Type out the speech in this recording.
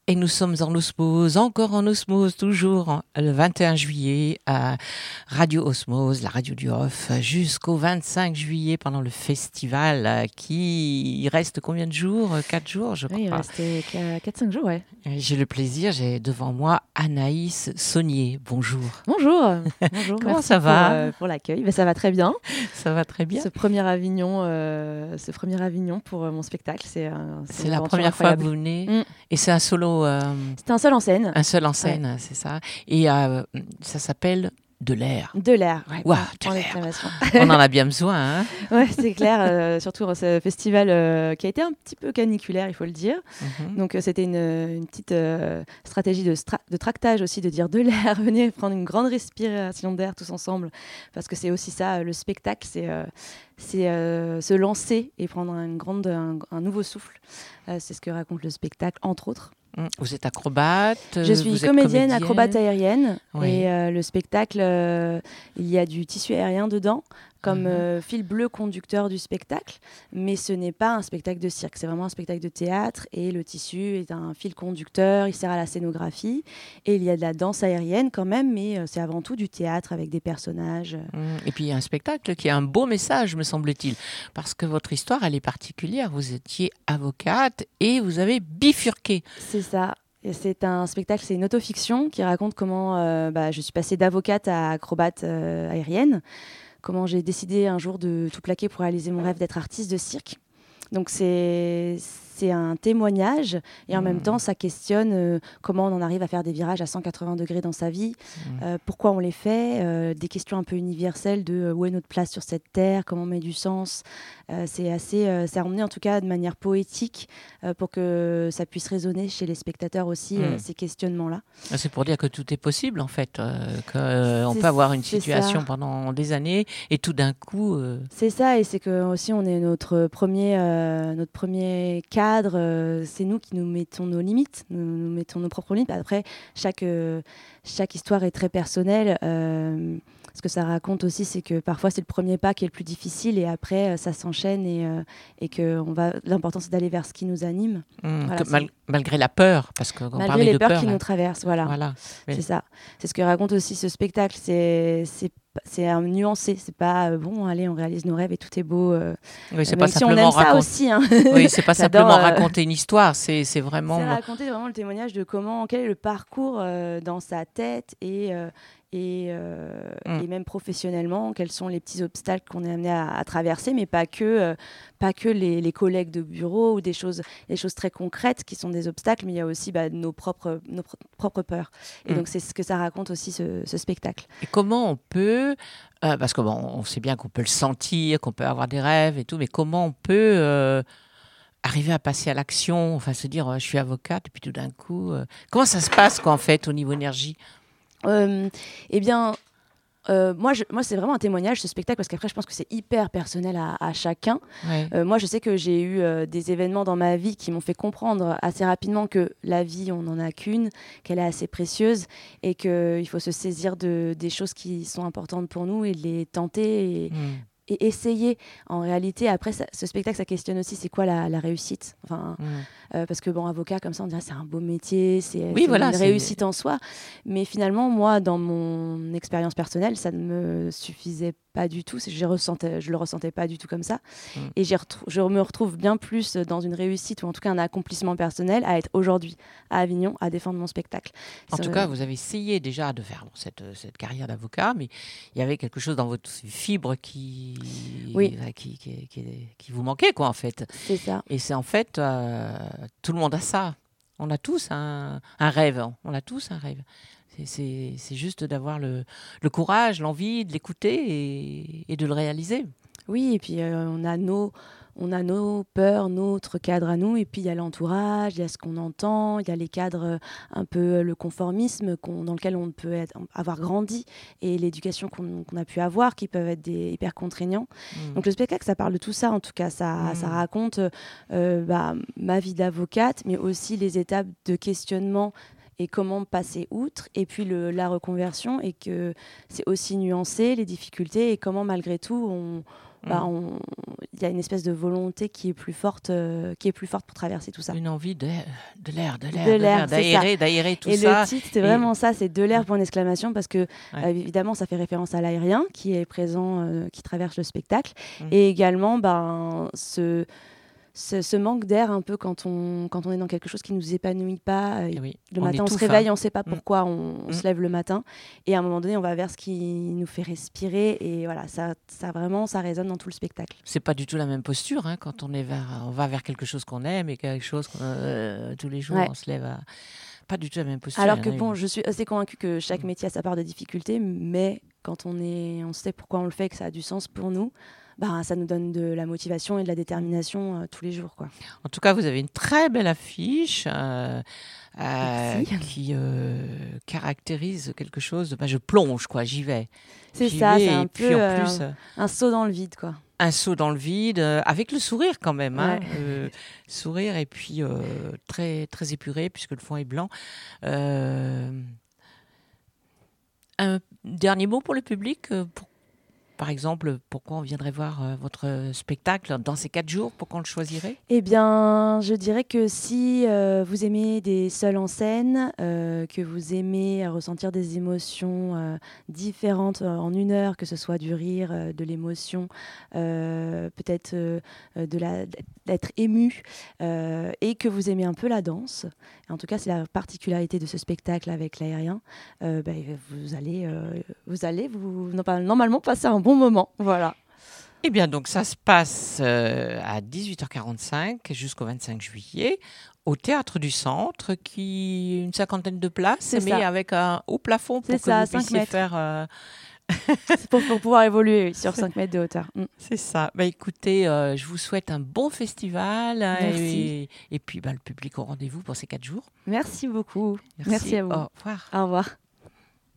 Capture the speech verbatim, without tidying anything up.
Et nous sommes en osmose, encore en osmose, toujours le vingt et un juillet à Radio Osmose, la radio du Off, jusqu'au vingt-cinq juillet pendant le festival qui il reste combien de jours? Quatre jours, je crois. Oui, il restait quatre cinq jours, ouais. J'ai le plaisir, j'ai devant moi Anaïs Saunier. Bonjour. Bonjour. Bonjour. Comment merci ça va pour, euh, pour l'accueil. Ben, ça va très bien. Ça va très bien. Ce premier Avignon, euh, ce premier Avignon pour euh, mon spectacle, c'est, euh, c'est, c'est la première incroyable. fois que vous venez. Mm. Et c'est un solo. Euh, C'était un seul en scène. Un seul en scène, ouais. C'est ça. Et euh, ça s'appelle De l'air. De l'air, ouais. Wow, en de l'air. On en a bien besoin. Hein ouais, c'est clair. Euh, surtout ce festival euh, qui a été un petit peu caniculaire, il faut le dire. Mm-hmm. Donc euh, c'était une, une petite euh, stratégie de, stra- de tractage aussi, de dire de l'air, venez prendre une grande respiration d'air tous ensemble. Parce que c'est aussi ça, le spectacle, c'est, euh, c'est euh, se lancer et prendre une grande, un, un nouveau souffle. Euh, c'est ce que raconte le spectacle, entre autres. Vous êtes acrobate. Je suis vous comédienne, êtes acrobate aérienne. Oui. Et euh, le spectacle, euh, il y a du tissu aérien dedans, comme uh-huh. euh, fil bleu conducteur du spectacle. Mais ce n'est pas un spectacle de cirque, c'est vraiment un spectacle de théâtre. Et le tissu est un fil conducteur, il sert à la scénographie. Et il y a de la danse aérienne quand même, mais euh, c'est avant tout du théâtre avec des personnages. Et puis il y a un spectacle qui a un beau message, me semble-t-il. Parce que votre histoire, elle est particulière. Vous étiez avocate et vous avez bifurqué. C'est ça. Et c'est un spectacle, c'est une autofiction qui raconte comment euh, bah, je suis passée d'avocate à acrobate euh, aérienne, comment j'ai décidé un jour de tout plaquer pour réaliser mon rêve d'être artiste de cirque. Donc c'est, c'est un témoignage et en mmh. même temps ça questionne euh, comment on en arrive à faire des virages à cent quatre-vingts degrés dans sa vie, mmh. euh, pourquoi on les fait, euh, des questions un peu universelles de euh, où est notre place sur cette terre, comment on met du sens. Euh, c'est assez, euh, c'est emmené en tout cas de manière poétique euh, pour que ça puisse résonner chez les spectateurs aussi, mmh. euh, ces questionnements-là. C'est pour dire que tout est possible en fait, euh, qu'on euh, peut avoir une situation ça. pendant des années et tout d'un coup... Euh... C'est ça, et c'est que aussi on est notre premier... Euh, Euh, notre premier cadre, euh, c'est nous qui nous mettons nos limites, nous, nous mettons nos propres limites. Après, chaque, euh, chaque histoire est très personnelle. Euh, ce que ça raconte aussi, c'est que parfois c'est le premier pas qui est le plus difficile et après euh, ça s'enchaîne et, euh, et que on va, l'important c'est d'aller vers ce qui nous anime. Mmh, voilà, mal, malgré la peur, parce que on malgré les de peurs peur, qui là. nous traversent, voilà. voilà oui. C'est ça. C'est ce que raconte aussi ce spectacle. C'est, c'est c'est un nuancé, c'est pas euh, bon, allez, on réalise nos rêves et tout est beau. Euh, oui, c'est même pas si simplement on aime raconter. ça aussi. Hein. Oui, c'est pas simplement euh... raconter une histoire, c'est, c'est vraiment. C'est raconter vraiment le témoignage de comment, quel est le parcours euh, dans sa tête et euh, et, euh, mm. et même professionnellement, quels sont les petits obstacles qu'on est amené à, à traverser, mais pas que, euh, pas que les, les collègues de bureau ou des choses, des choses très concrètes qui sont des obstacles, mais il y a aussi bah, nos propres, nos pr- propres peurs. Et mm. donc c'est ce que ça raconte aussi ce, ce spectacle. Et comment on peut, euh, parce que bon, on sait bien qu'on peut le sentir, qu'on peut avoir des rêves et tout, mais comment on peut euh, arriver à passer à l'action, enfin se dire euh, je suis avocate et puis tout d'un coup, euh, comment ça se passe quoi en fait au niveau énergie? Euh, eh bien, euh, moi, je, moi, c'est vraiment un témoignage, ce spectacle, parce qu'après, je pense que c'est hyper personnel à, à chacun. Ouais. Euh, moi, je sais que j'ai eu euh, des événements dans ma vie qui m'ont fait comprendre assez rapidement que la vie, on n'en a qu'une, qu'elle est assez précieuse et qu'il faut se saisir de, des choses qui sont importantes pour nous et les tenter et, mmh. et essayer. En réalité, après, ça, ce spectacle, ça questionne aussi c'est quoi la, la réussite. Enfin, mmh. Euh, parce que bon, avocat comme ça, on dirait c'est un beau métier, c'est, oui, c'est voilà, une c'est... réussite en soi. Mais finalement, moi, dans mon expérience personnelle, ça ne me suffisait pas du tout. Je ressentais, je le ressentais pas du tout comme ça. Mm. Et j'ai retrou- je me retrouve bien plus dans une réussite ou en tout cas un accomplissement personnel à être aujourd'hui à Avignon à défendre mon spectacle. En c'est tout euh... cas, vous avez essayé déjà de faire bon, cette, cette carrière d'avocat, mais il y avait quelque chose dans votre fibre qui, oui. qui, qui, qui, qui vous manquait, quoi, en fait. C'est ça. Et c'est en fait... Euh, tout le monde a ça. On a tous un, un rêve. On a tous un rêve. C'est, c'est, c'est juste d'avoir le, le courage, l'envie de l'écouter et, et de le réaliser. Oui, et puis euh, on a nos... On a nos peurs, notre cadre à nous, et puis il y a l'entourage, il y a ce qu'on entend, il y a les cadres, un peu le conformisme qu'on, dans lequel on peut être, avoir grandi, et l'éducation qu'on, qu'on a pu avoir, qui peuvent être des, hyper contraignants. Mmh. Donc le spectacle, ça parle de tout ça, en tout cas, ça, mmh. ça raconte euh, bah, ma vie d'avocate, mais aussi les étapes de questionnement et comment passer outre, et puis le, la reconversion, et que c'est aussi nuancé, les difficultés, et comment malgré tout, on... bah, on... il y a une espèce de volonté qui est plus forte, euh, qui est plus forte pour traverser tout ça. Une envie de, de l'air, de l'air, de de l'air, l'air, d'aérer, d'aérer tout et ça. Et le titre, c'est vraiment et... ça, c'est de l'air, point d'exclamation, parce que ouais. euh, évidemment, ça fait référence à l'aérien qui est présent, euh, qui traverse le spectacle, mmh. et également ben, ce, ce, ce manque d'air un peu quand on, quand on est dans quelque chose qui ne nous épanouit pas. Et oui, le on matin, étouffe, on se réveille, hein. on ne sait pas pourquoi mmh. on, on mmh. se lève le matin, et à un moment donné, on va vers ce qui nous fait respirer, et voilà, ça, ça vraiment, ça résonne dans tout le spectacle. C'est pas du tout la même posture hein, quand on est vers, on va vers quelque chose qu'on aime et quelque chose euh, tous les jours, ouais. on se lève à... Pas du tout la même posture. Alors que bon, je suis assez convaincue que chaque métier a sa part de difficulté, mais quand on, est, on sait pourquoi on le fait, que ça a du sens pour nous, bah, ça nous donne de la motivation et de la détermination euh, tous les jours, quoi. En tout cas, vous avez une très belle affiche euh, euh, qui euh, caractérise quelque chose de... Bah, je plonge, quoi, j'y vais. C'est j'y ça, vais, c'est un peu peu en plus, euh, un saut dans le vide, quoi. Un saut dans le vide, euh, avec le sourire quand même. Hein, ouais. euh, sourire et puis euh, très, très épuré puisque le fond est blanc. Euh, un dernier mot pour le public euh, pour, par exemple, pourquoi on viendrait voir euh, votre spectacle dans ces quatre jours? Pourquoi on le choisirait? Eh bien, je dirais que si euh, vous aimez des seuls en scène, euh, que vous aimez ressentir des émotions euh, différentes euh, en une heure, que ce soit du rire, euh, de l'émotion, euh, peut-être euh, de la, d'être ému, euh, et que vous aimez un peu la danse, et en tout cas c'est la particularité de ce spectacle avec l'aérien, euh, bah, vous allez, euh, vous allez vous, normalement passer un bon moment. Voilà. Eh bien, donc ça se passe euh, à dix-huit heures quarante-cinq jusqu'au vingt-cinq juillet au Théâtre du Centre, qui une cinquantaine de places, c'est mais ça. avec un haut plafond pour c'est que ça, vous puissiez mètres. faire... Euh... c'est pour, pour pouvoir évoluer oui, sur cinq mètres de hauteur. Mm. C'est ça. Bah, écoutez, euh, je vous souhaite un bon festival. Merci. Et, et puis bah, le public au rendez-vous pour ces quatre jours. Merci beaucoup. Merci, Merci à vous. Au revoir. Au revoir.